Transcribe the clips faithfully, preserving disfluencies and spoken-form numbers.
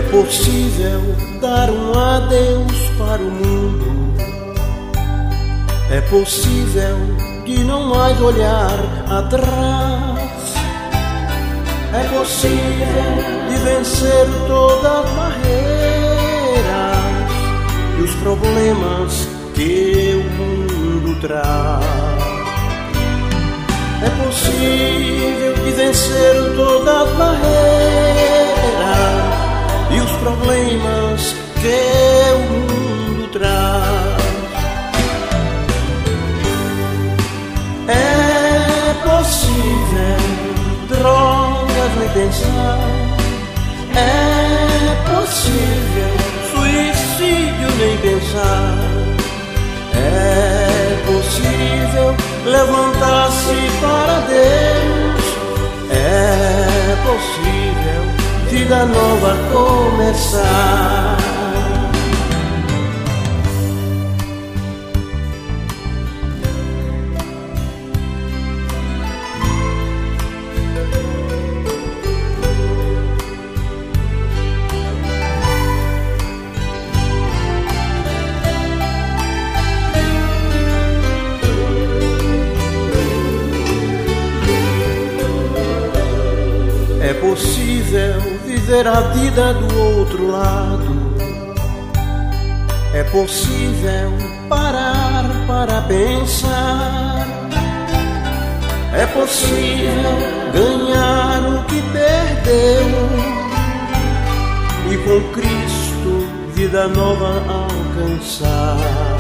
possível dar um adeus para o mundo. É possível de não mais olhar atrás. É possível de vencer todas as barreiras e os problemas que o mundo traz. É possível de vencer todas as barreiras e os problemas que o mundo traz. É possível, drogas nem pensar. É possível, suicídio nem pensar. É possível levantar-se para Deus. É possível vida nova começar. É possível viver a vida do outro lado. É possível parar para pensar. É possível ganhar o que perdeu e com Cristo vida nova alcançar.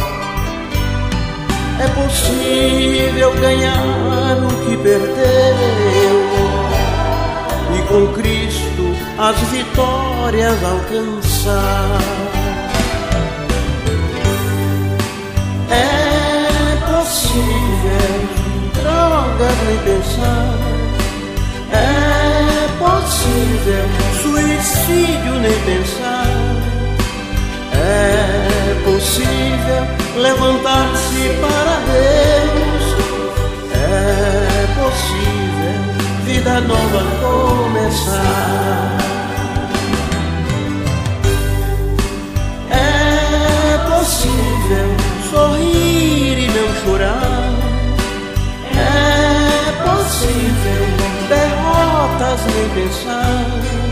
É possível ganhar o que perdeu e com Cristo as vitórias alcançar. É possível, drogas nem pensar. É possível, suicídio nem pensar. É possível levantar-se para Deus. É possível vida nova começar. É possível sorrir e não chorar. É possível derrotas nem pensar.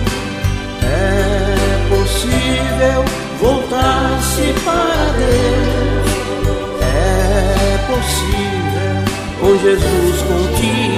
É possível voltar-se para Deus. É possível com Jesus contigo